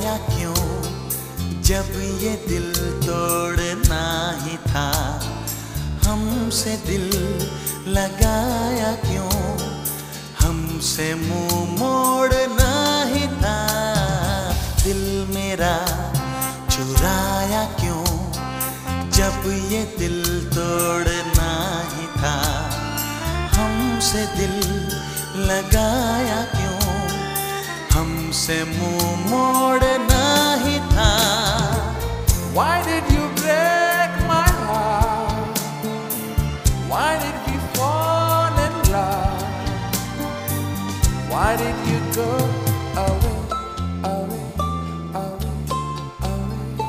चुराया क्यों जब ये दिल तोड़ना ही था। हमसे दिल लगाया क्यों, हमसे मुंह मोड़ना ही था। दिल मेरा चुराया क्यों जब ये दिल तोड़ना ही था। हमसे दिल लगाया क्यों, हमसे मुंह मोड़ना ही था। Why did you break my heart? Why did we fall in love? Why did you go away, away, away, away?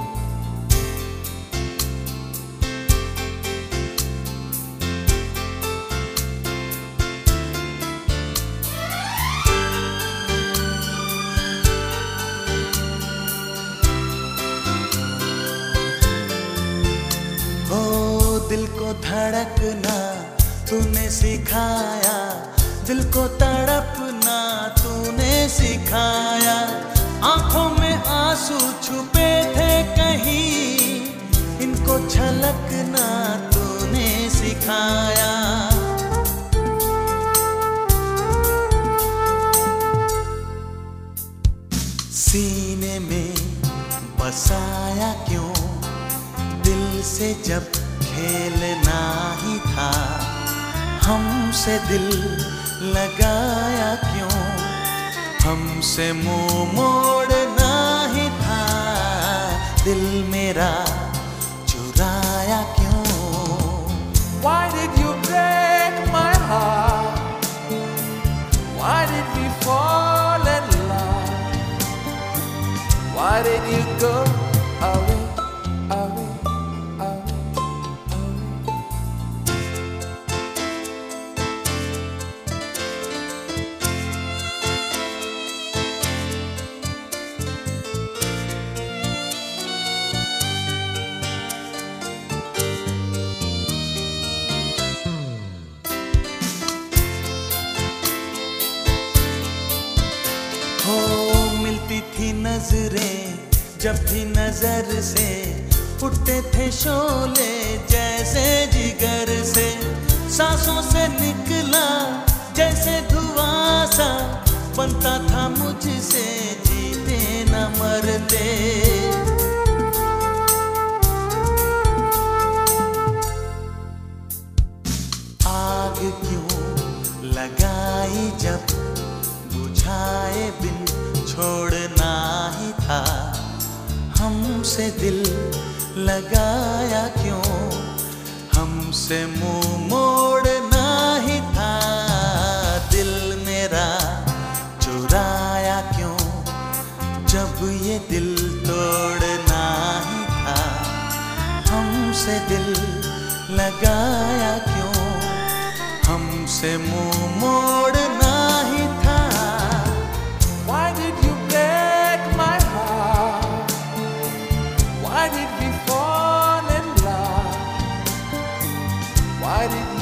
दिल को धड़कना तूने सिखाया, दिल को तड़पना तूने सिखाया। आंखों में आंसू छुपे थे कहीं, इनको छलकना तूने सिखाया। सीने में बसाया क्यों दिल से जब खेलना ही था। हमसे दिल लगाया क्यों, हमसे मुंह मोड़ना ही था। दिल मेरा चुराया क्यों। Why did you break my heart? Why did we fall in love? Why did you go away, away, away? मिलती थी नजरें जब भी नजर से, उठते थे शोले जैसे जिगर से। सांसों से निकला जैसे धुआं सा, बनता था मुझसे जीते न मरते। आग क्यों लगाई जब बुझाए बिन छोड़ना ही था। हमसे दिल लगाया क्यों, हमसे मुंह मोड़ना ही था। दिल मेरा चुराया क्यों जब ये दिल तोड़ना ही था। हमसे दिल लगाया क्यों, हमसे मुंह मोड़ना ही था। Why did you break my heart? Why did we fall in love? Why did